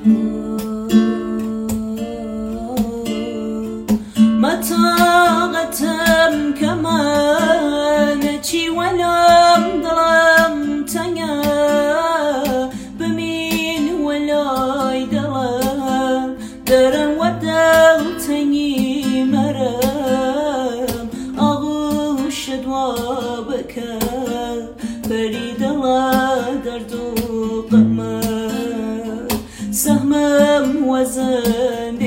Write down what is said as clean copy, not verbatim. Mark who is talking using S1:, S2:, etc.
S1: متاقتم كمان چی ولم دلم تنگا بمين ولاي دلم درن ودل تنگی مرم آغوش دوابك فريد الله درد و قمر سهمم وزن